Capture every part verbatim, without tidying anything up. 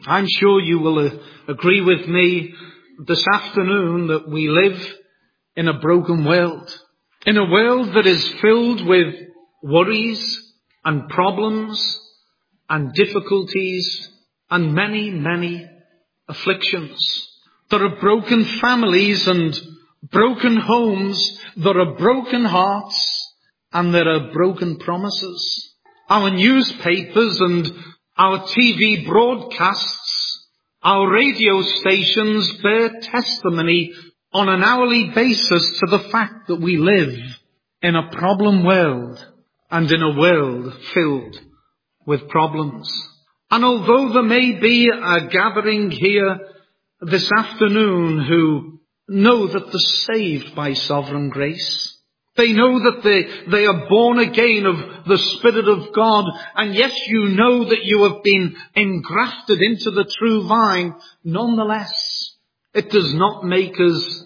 I'm sure you will uh, agree with me this afternoon that we live in a broken world. In a world that is filled with worries and problems and difficulties and many, many afflictions. There are broken families and broken homes. There are broken hearts and there are broken promises. Our newspapers and our T V broadcasts, our radio stations bear testimony on an hourly basis to the fact that we live in a problem world and in a world filled with problems. And although there may be a gathering here this afternoon who know that they're saved by sovereign grace, they know that they, they are born again of the Spirit of God, and yes, you know that you have been engrafted into the true vine, nonetheless, it does not make us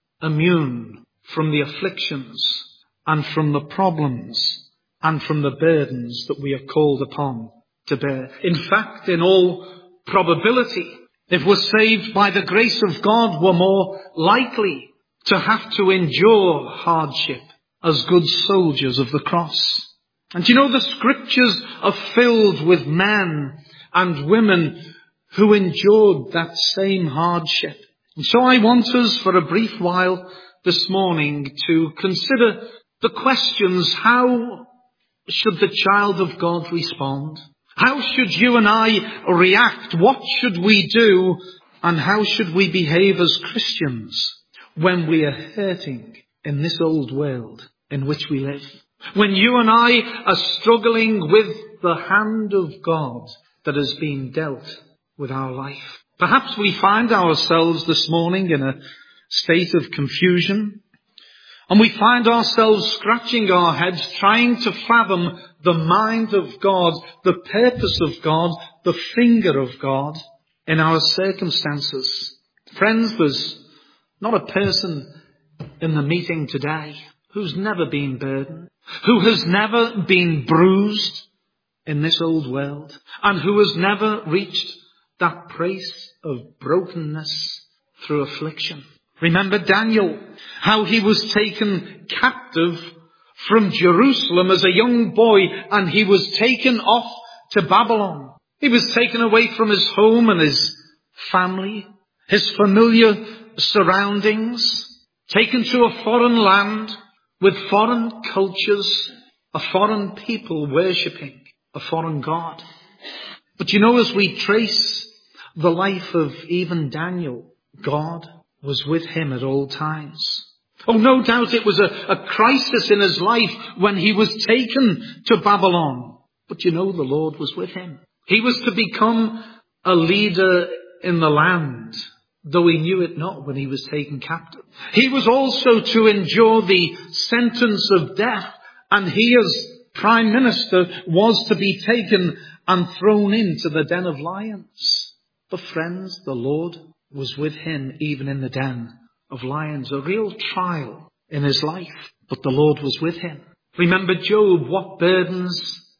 immune from the afflictions and from the problems and from the burdens that we are called upon to bear. In fact, in all probability, if we're saved by the grace of God, we're more likely to have to endure hardship as good soldiers of the cross. And you know, the scriptures are filled with men and women who endured that same hardship. And so I want us for a brief while this morning to consider the questions: how should the child of God respond? How should you and I react? What should we do? And how should we behave as Christians when we are hurting in this old world in which we live? When you and I are struggling with the hand of God that has been dealt with our life. Perhaps we find ourselves this morning in a state of confusion, and we find ourselves scratching our heads trying to fathom the mind of God, the purpose of God, the finger of God in our circumstances. Friends, there's not a person in the meeting today who's never been burdened, who has never been bruised in this old world, and who has never reached that place of brokenness through affliction. Remember Daniel, how he was taken captive from Jerusalem as a young boy, and he was taken off to Babylon. He was taken away from his home and his family, his familiar surroundings, taken to a foreign land with foreign cultures, a foreign people worshipping a foreign God. But you know, as we trace the life of even Daniel, God was with him at all times. Oh, no doubt it was a, a crisis in his life when he was taken to Babylon. But you know, the Lord was with him. He was to become a leader in the land, though he knew it not when he was taken captive. He was also to endure the sentence of death, and he as prime minister was to be taken and thrown into the den of lions. But friends, the Lord was with him even in the den of lions, a real trial in his life, but the Lord was with him. Remember Job, what burdens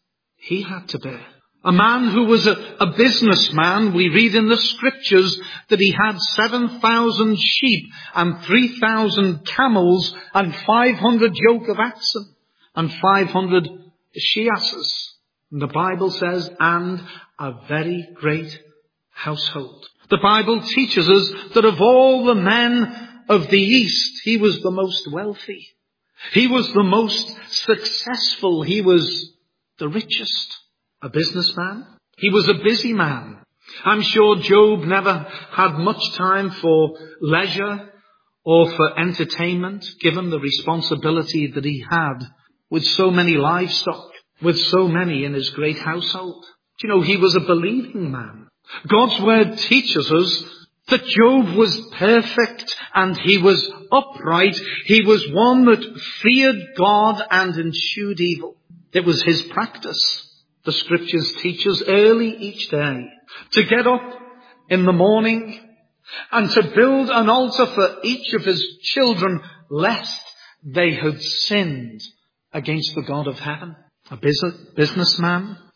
he had to bear. A man who was a, a businessman. We read in the scriptures that he had seven thousand sheep and three thousand camels and five hundred yoke of oxen and five hundred she-asses. And the Bible says, and a very great household. The Bible teaches us that of all the men of the East, he was the most wealthy. He was the most successful. He was the richest. A businessman. He was a busy man. I'm sure Job never had much time for leisure or for entertainment, given the responsibility that he had with so many livestock, with so many in his great household. You know, he was a believing man. God's word teaches us that Job was perfect and he was upright. He was one that feared God and eschewed evil. It was his practice, the scriptures teach us, early each day to get up in the morning and to build an altar for each of his children, lest they had sinned against the God of heaven. A businessman,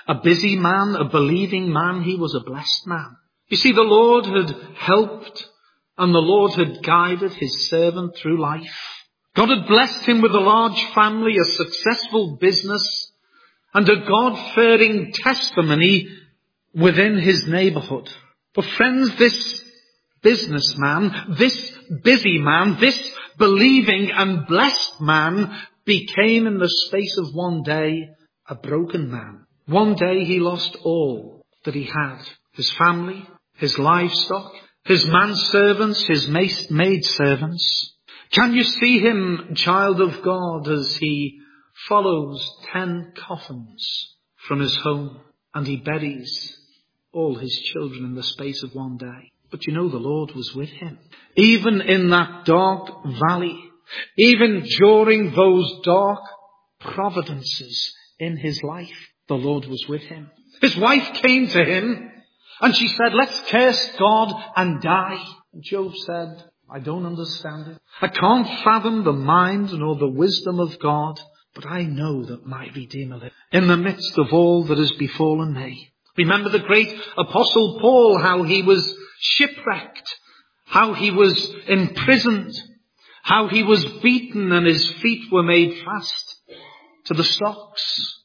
A busy man, a believing man, he was a blessed man. You see, the Lord had helped and the Lord had guided his servant through life. God had blessed him with a large family, a successful business, and a God-fearing testimony within his neighborhood. But friends, this businessman, this busy man, this believing and blessed man became in the space of one day a broken man. One day he lost all that he had. His family, his livestock, his manservants, his maidservants. Can you see him, child of God, as he follows ten coffins from his home and he buries all his children in the space of one day? But you know, the Lord was with him. Even in that dark valley, even during those dark providences in his life, the Lord was with him. His wife came to him and she said, let's curse God and die. And Job said, I don't understand it. I can't fathom the mind nor the wisdom of God, but I know that my Redeemer lives in the midst of all that has befallen me. Remember the great Apostle Paul, how he was shipwrecked, how he was imprisoned, how he was beaten and his feet were made fast to the stocks,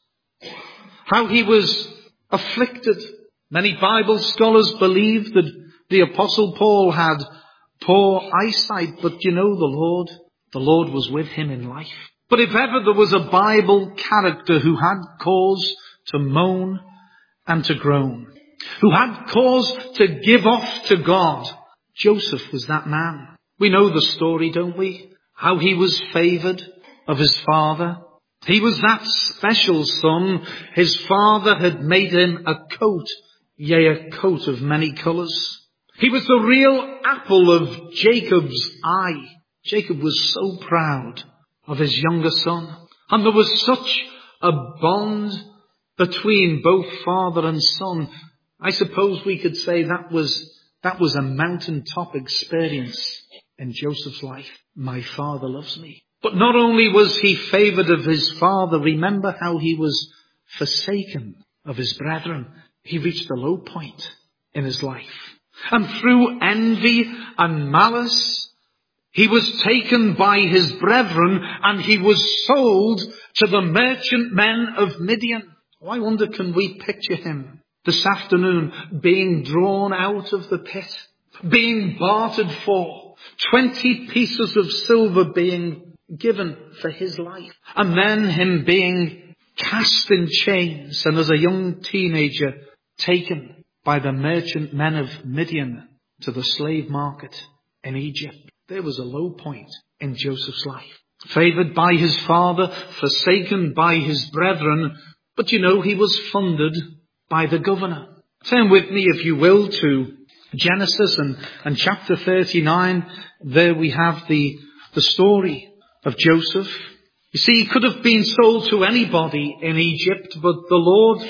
how he was afflicted. Many Bible scholars believe that the Apostle Paul had poor eyesight, but you know the Lord, the Lord was with him in life. But if ever there was a Bible character who had cause to moan and to groan, who had cause to give off to God, Joseph was that man. We know the story, don't we? How he was favoured of his father. He was that special son. His father had made him a coat, yea, a coat of many colours. He was the real apple of Jacob's eye. Jacob was so proud of his younger son. And there was such a bond between both father and son. I suppose we could say that was, that was a mountaintop experience in Joseph's life. My father loves me. But not only was he favoured of his father, remember how he was forsaken of his brethren. He reached a low point in his life. And through envy and malice, he was taken by his brethren and he was sold to the merchant men of Midian. Oh, I wonder, can we picture him this afternoon being drawn out of the pit, being bartered for, twenty pieces of silver being given for his life, and then him being cast in chains and as a young teenager taken by the merchant men of Midian to the slave market in Egypt. There was a low point in Joseph's life. Favoured by his father, forsaken by his brethren, but you know, he was funded by the governor. Turn with me, if you will, to Genesis and, and chapter thirty-nine. There we have the, the story of Joseph. You see, he could have been sold to anybody in Egypt, but the Lord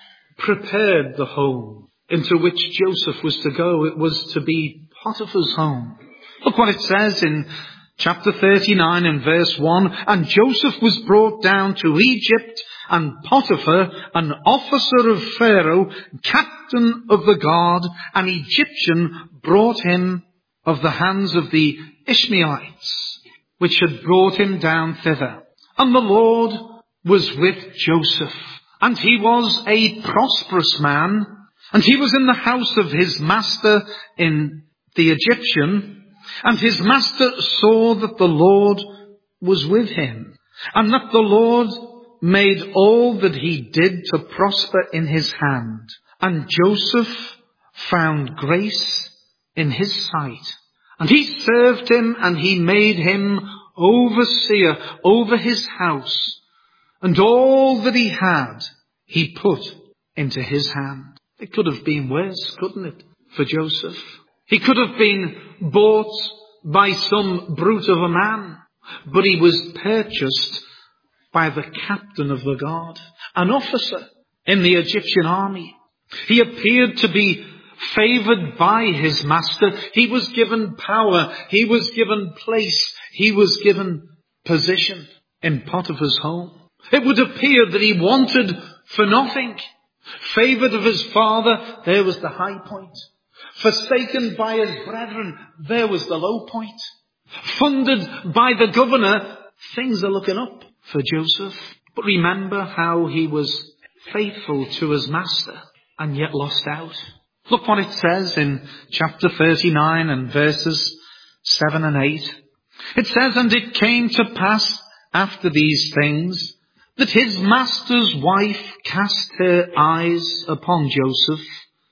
prepared the home into which Joseph was to go. It was to be Potiphar's home. Look what it says in chapter thirty-nine and verse one. And Joseph was brought down to Egypt, and Potiphar, an officer of Pharaoh, captain of the guard, an Egyptian, brought him of the hands of the Ishmaelites, which had brought him down thither. And the Lord was with Joseph, and he was a prosperous man, and he was in the house of his master in the Egyptian. And his master saw that the Lord was with him, and that the Lord made all that he did to prosper in his hand. And Joseph found grace in his sight. And he served him, and he made him overseer over his house. And all that he had, he put into his hand. It could have been worse, couldn't it, for Joseph? He could have been bought by some brute of a man, but he was purchased by the captain of the guard, an officer in the Egyptian army. He appeared to be favoured by his master. He was given power. He was given place. He was given position in Potiphar's home. It would appear that he wanted for nothing. Favoured of his father, there was the high point. Forsaken by his brethren, there was the low point. Funded by the governor, things are looking up for Joseph. But remember how he was faithful to his master and yet lost out. Look what it says in chapter thirty-nine and verses seven and eight. It says, "And it came to pass after these things, that his master's wife cast her eyes upon Joseph,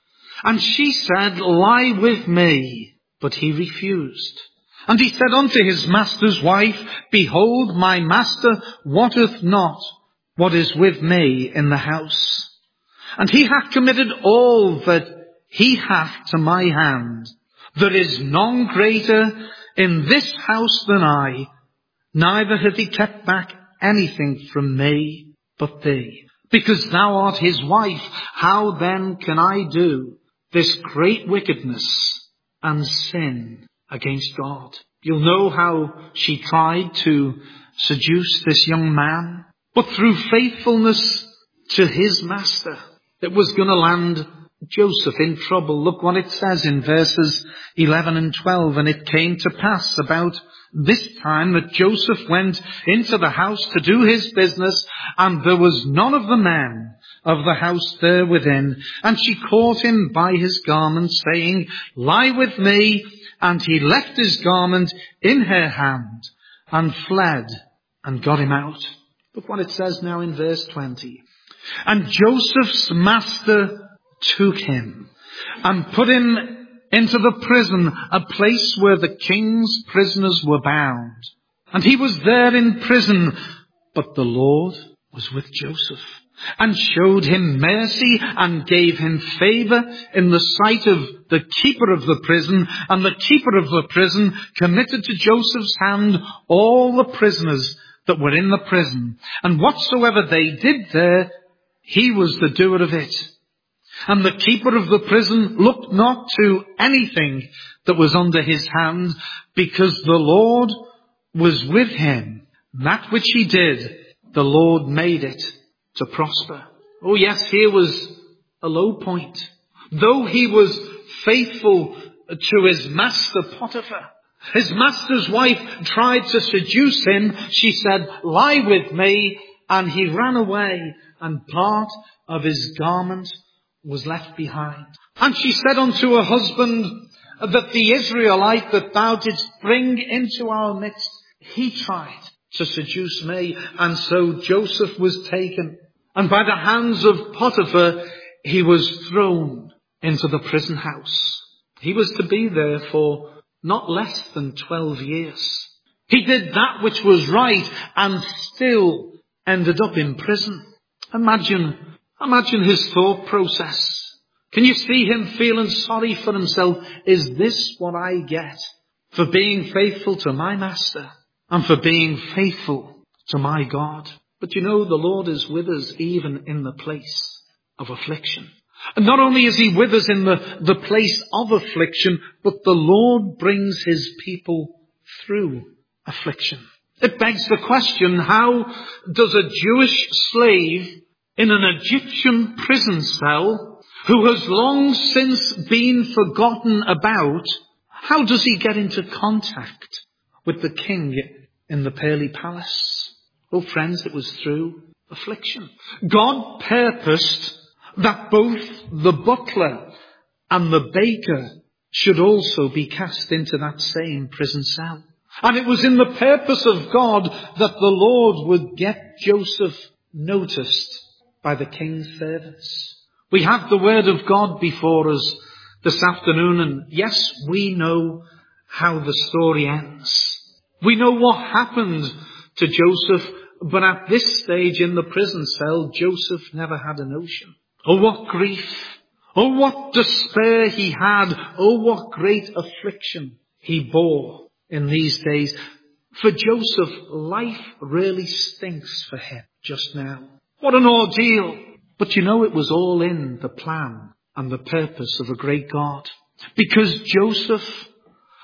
and she said, Lie with me. But he refused. And he said unto his master's wife, Behold, my master wotteth not what is with me in the house. And he hath committed all that he hath to my hand. There is none greater in this house than I, neither hath he kept back anything from me but thee. Because thou art his wife, how then can I do this great wickedness and sin against God?" You'll know how she tried to seduce this young man, but through faithfulness to his master, it was going to land Joseph in trouble. Look what it says in verses eleven and twelve. "And it came to pass about this time that Joseph went into the house to do his business, and there was none of the men of the house there within. And she caught him by his garment, saying, Lie with me. And he left his garment in her hand and fled and got him out." Look what it says now in verse twenty. "And Joseph's master took him and put him into the prison, a place where the king's prisoners were bound. And he was there in prison, but the Lord was with Joseph, and showed him mercy, and gave him favour in the sight of the keeper of the prison. And the keeper of the prison committed to Joseph's hand all the prisoners that were in the prison. And whatsoever they did there, he was the doer of it. And the keeper of the prison looked not to anything that was under his hand, because the Lord was with him. That which he did, the Lord made it to prosper." Oh yes, here was a low point. Though he was faithful to his master Potiphar, his master's wife tried to seduce him. She said, "Lie with me," and he ran away, and part of his garment was left behind. "And she said unto her husband, that the Israelite that thou didst bring into our midst, he tried to seduce me." And so Joseph was taken, and by the hands of Potiphar, he was thrown into the prison house. He was to be there for not less than twelve years. He did that which was right and still ended up in prison. Imagine, imagine his thought process. Can you see him feeling sorry for himself? Is this what I get for being faithful to my master and for being faithful to my God? But you know, the Lord is with us even in the place of affliction. And not only is he with us in the, the place of affliction, but the Lord brings his people through affliction. It begs the question, how does a Jewish slave in an Egyptian prison cell, who has long since been forgotten about, how does he get into contact with the king in the pearly palace? Oh friends, it was through affliction. God purposed that both the butler and the baker should also be cast into that same prison cell. And it was in the purpose of God that the Lord would get Joseph noticed by the king's servants. We have the word of God before us this afternoon, and yes, we know how the story ends. We know what happened to Joseph, but at this stage in the prison cell, Joseph never had a notion. Oh, what grief! Oh, what despair he had! Oh, what great affliction he bore in these days. For Joseph, life really stinks for him just now. What an ordeal! But you know, it was all in the plan and the purpose of a great God. Because Joseph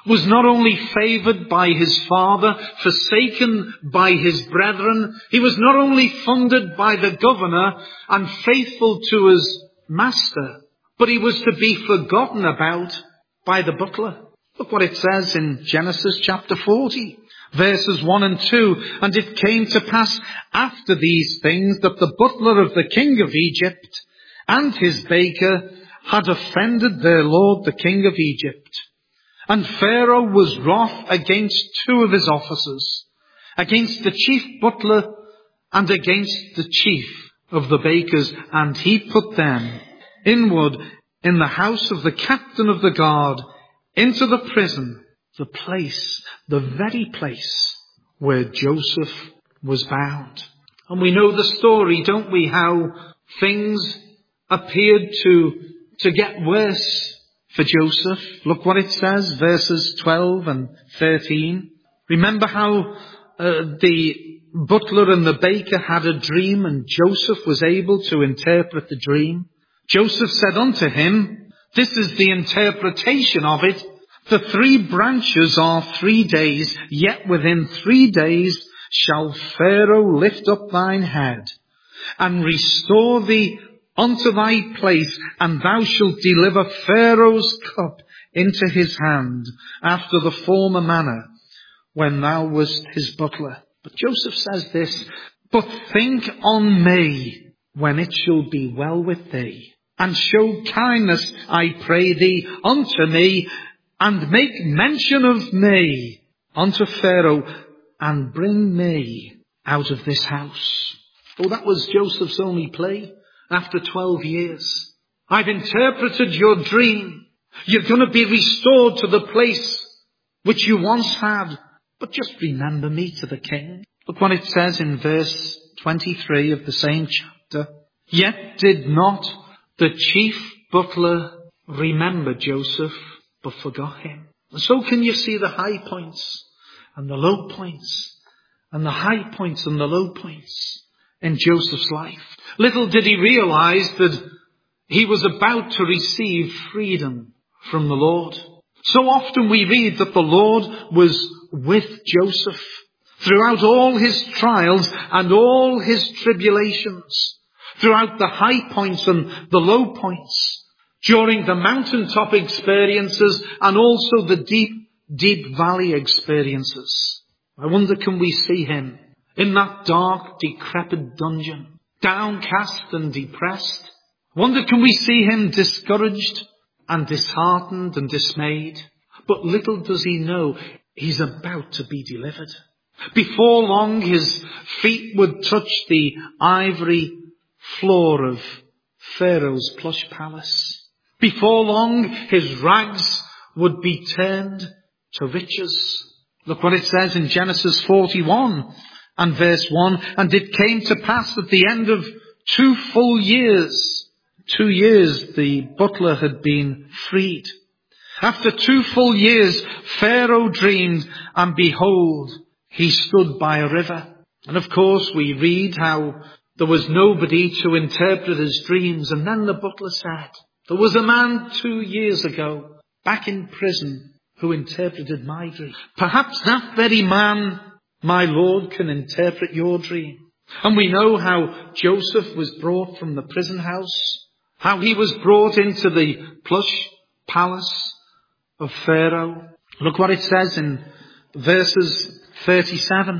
was not only favoured by his father, forsaken by his brethren, he was not only funded by the governor and faithful to his master, but he was to be forgotten about by the butler. Look what it says in Genesis chapter forty, verses one and two. And it came to pass after these things that the butler of the king of Egypt and his baker had offended their lord the king of Egypt. And Pharaoh was wroth against two of his officers, against the chief butler and against the chief of the bakers, and he put them inward in the house of the captain of the guard into the prison, the place, the very place where Joseph was bound. And we know the story, don't we, how things appeared to, to get worse for Joseph. Look what it says, verses twelve and thirteen. Remember how uh, the butler and the baker had a dream, and Joseph was able to interpret the dream. Joseph said unto him, this is the interpretation of it. The three branches are three days, yet within three days shall Pharaoh lift up thine head, and restore thee unto thy place, and thou shalt deliver Pharaoh's cup into his hand, after the former manner, when thou wast his butler. But Joseph says this, but think on me, when it shall be well with thee, and show kindness, I pray thee, unto me, and make mention of me unto Pharaoh, and bring me out of this house. Oh, that was Joseph's only play after twelve years. I've interpreted your dream. You're going to be restored to the place which you once had. But just remember me to the king. Look what it says in verse twenty-three of the same chapter. Yet did not the chief butler remember Joseph, but forgot him. And so can you see the high points and the low points, and the high points and the low points in Joseph's life. Little did he realize that he was about to receive freedom from the Lord. So often we read that the Lord was with Joseph throughout all his trials and all his tribulations, throughout the high points and the low points, during the mountaintop experiences and also the deep, deep valley experiences. I wonder, can we see him in that dark, decrepit dungeon, downcast and depressed? I wonder, can we see him discouraged and disheartened and dismayed? But little does he know, he's about to be delivered. Before long, his feet would touch the ivory floor of Pharaoh's plush palace. Before long, his rags would be turned to riches. Look what it says in Genesis forty-one and verse one. And it came to pass at the end of two full years, two years the butler had been freed. After two full years, Pharaoh dreamed, and behold, he stood by a river. And of course, we read how there was nobody to interpret his dreams. And then the butler said, there was a man two years ago back in prison who interpreted my dream. Perhaps that very man, my Lord, can interpret your dream. And we know how Joseph was brought from the prison house, how he was brought into the plush palace of Pharaoh. Look what it says in verses thirty-seven.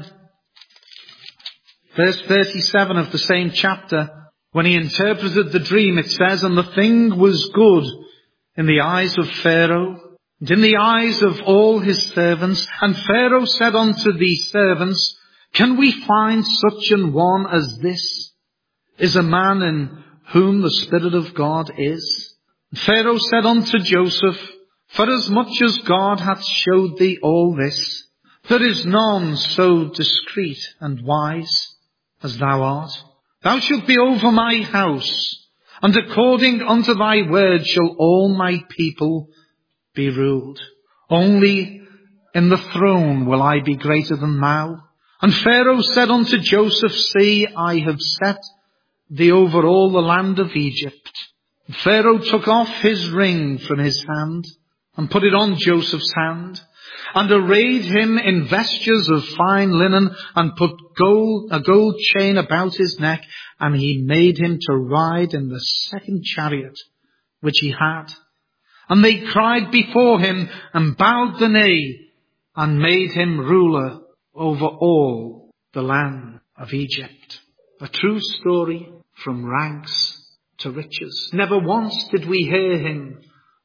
Verse thirty-seven of the same chapter. When he interpreted the dream, it says, and the thing was good in the eyes of Pharaoh, and in the eyes of all his servants. And Pharaoh said unto the servants, can we find such an one as this is a man in whom the Spirit of God is? And Pharaoh said unto Joseph, for as much as God hath showed thee all this, there is none so discreet and wise as thou art. Thou shalt be over my house, and according unto thy word shall all my people be ruled. Only in the throne will I be greater than thou. And Pharaoh said unto Joseph, see, I have set thee over all the land of Egypt. And Pharaoh took off his ring from his hand, and put it on Joseph's hand. and arrayed him in vestures of fine linen, and put gold, a gold chain about his neck, and he made him to ride in the second chariot which he had. And they cried before him, and bowed the knee, and made him ruler over all the land of Egypt. A true story from rags to riches. Never once did we hear him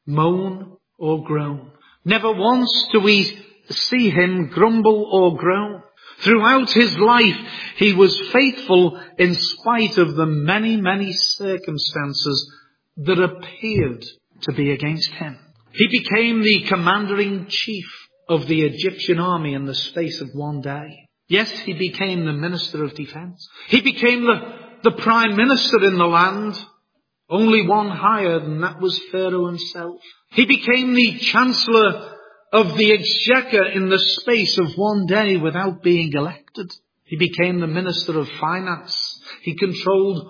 moan or groan. Never once do we see him grumble or groan. Throughout his life, he was faithful in spite of the many, many circumstances that appeared to be against him. He became the commander-in-chief of the Egyptian army in the space of one day. Yes, he became the minister of defense. He became the, the prime minister in the land. Only one higher than that was Pharaoh himself. He became the chancellor of the exchequer in the space of one day without being elected. He became the minister of finance. He controlled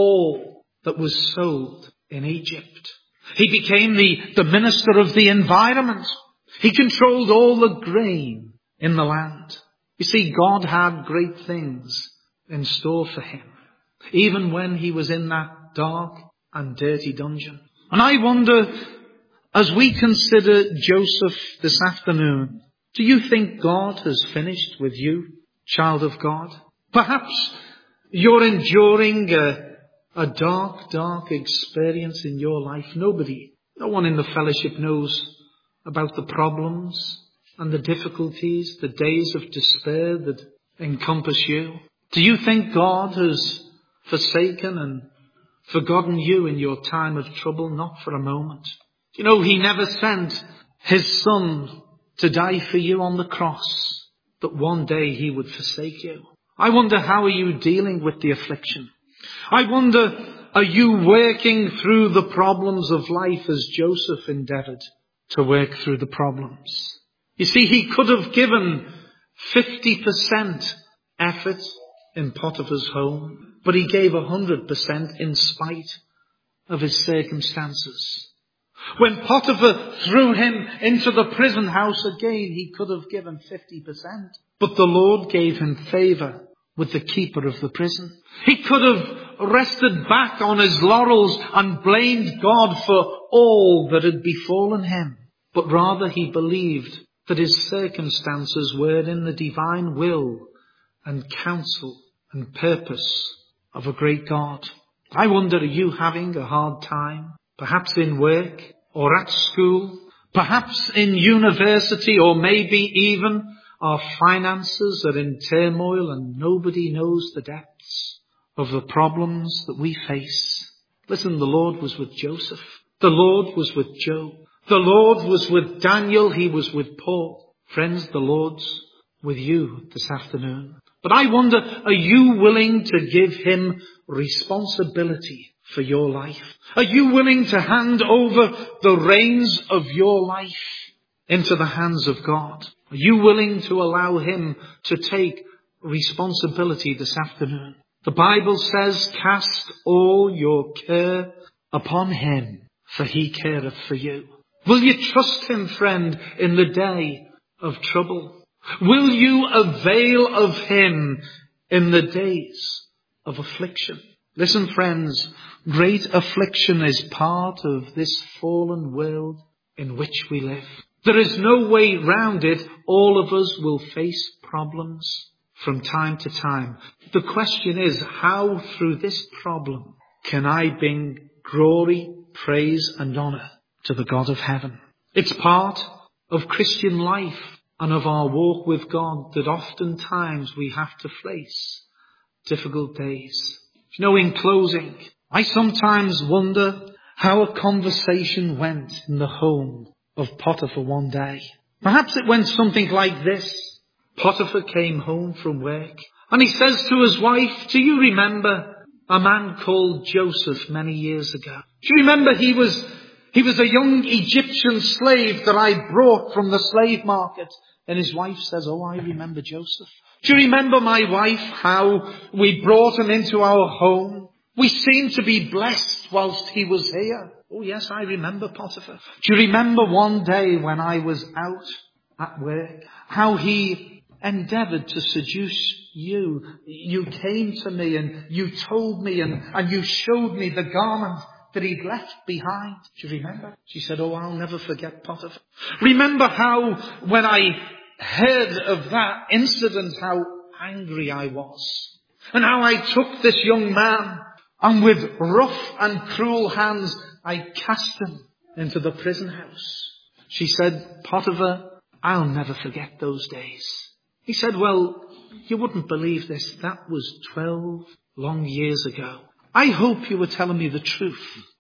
all that was sold in Egypt. He became the, the minister of the environment. He controlled all the grain in the land. You see, God had great things in store for him, even when he was in that dark and dirty dungeon. And I wonder, as we consider Joseph this afternoon, do you think God has finished with you, child of God? Perhaps you're enduring a, a dark, dark experience in your life. Nobody, no one in the fellowship knows about the problems and the difficulties, the days of despair that encompass you. Do you think God has forsaken and forgotten you in your time of trouble? Not for a moment. You know, he never sent his son to die for you on the cross, that one day he would forsake you. I wonder, how are you dealing with the affliction? I wonder, are you working through the problems of life as Joseph endeavored to work through the problems? You see, he could have given fifty percent effort in Potiphar's home, but he gave one hundred percent in spite of his circumstances. When Potiphar threw him into the prison house again, he could have given fifty percent. But the Lord gave him favour with the keeper of the prison. He could have rested back on his laurels and blamed God for all that had befallen him. But rather he believed that his circumstances were in the divine will and counsel and purpose of a great God. I wonder, are you having a hard time? Perhaps in work or at school, perhaps in university, or maybe even our finances are in turmoil and nobody knows the depths of the problems that we face. Listen, the Lord was with Joseph. The Lord was with Job. The Lord was with Daniel. He was with Paul. Friends, the Lord's with you this afternoon. But I wonder, are you willing to give him responsibility for your life? Are you willing to hand over the reins of your life into the hands of God? Are you willing to allow him to take responsibility this afternoon? The Bible says, cast all your care upon him, for he careth for you. Will you trust him, friend, in the day of trouble? Will you avail of him in the days of affliction? Listen, friends, great affliction is part of this fallen world in which we live. There is no way round it. All of us will face problems from time to time. The question is, how through this problem can I bring glory, praise and honour to the God of heaven? It's part of Christian life and of our walk with God that oftentimes we have to face difficult days. You know, in closing, I sometimes wonder how a conversation went in the home of Potiphar one day. Perhaps it went something like this. Potiphar came home from work and he says to his wife, do you remember a man called Joseph many years ago? Do you remember he was, he was a young Egyptian slave that I brought from the slave market? And his wife says, oh, I remember Joseph. Do you remember, my wife, how we brought him into our home? We seemed to be blessed whilst he was here. Oh, yes, I remember Potiphar. Do you remember one day when I was out at work, how he endeavoured to seduce you. You came to me and you told me and, and you showed me the garment that he'd left behind. Do you remember? She said, oh, I'll never forget Potiphar. Remember how when I heard of that incident, how angry I was, and how I took this young man and with rough and cruel hands I cast him into the prison house. She said, Potiphar, I'll never forget those days. He said, well, you wouldn't believe this. That was twelve long years ago. I hope you were telling me the truth,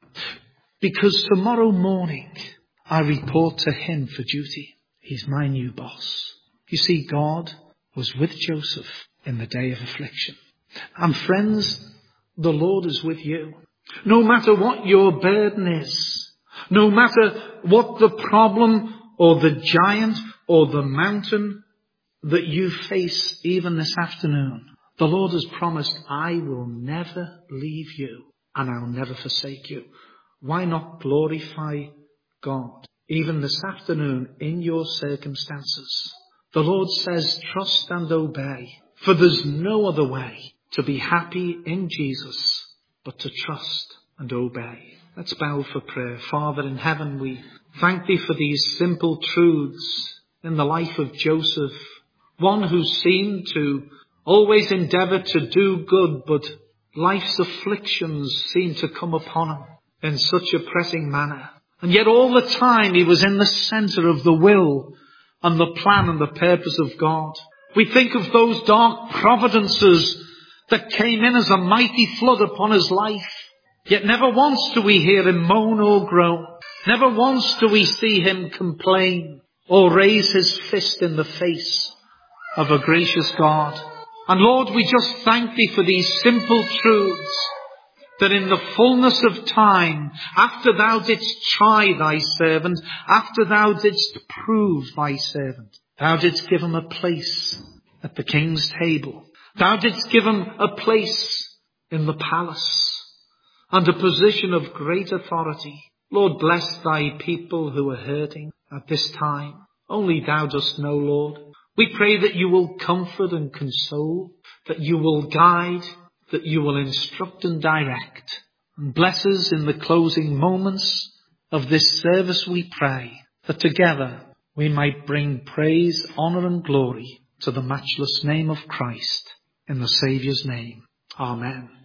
because tomorrow morning I report to him for duty. He's my new boss. You see, God was with Joseph in the day of affliction. And friends, the Lord is with you. No matter what your burden is, no matter what the problem or the giant or the mountain that you face even this afternoon, the Lord has promised, I will never leave you and I'll never forsake you. Why not glorify God even this afternoon in your circumstances? The Lord says, trust and obey, for there's no other way to be happy in Jesus but to trust and obey. Let's bow for prayer. Father in heaven, we thank thee for these simple truths in the life of Joseph, one who seemed to always endeavour to do good, but life's afflictions seemed to come upon him in such a pressing manner. And yet all the time he was in the centre of the will and the plan and the purpose of God. We think of those dark providences that came in as a mighty flood upon his life. Yet never once do we hear him moan or groan. Never once do we see him complain or raise his fist in the face of a gracious God. And Lord, we just thank thee for these simple truths, that in the fullness of time, after thou didst try thy servant, after thou didst prove thy servant, thou didst give him a place at the king's table. Thou didst give him a place in the palace and a position of great authority. Lord, bless thy people who are hurting at this time. Only thou dost know, Lord. We pray that you will comfort and console, that you will guide, that you will instruct and direct. And bless us in the closing moments of this service, we pray, that together we might bring praise, honour and glory to the matchless name of Christ, in the Saviour's name. Amen.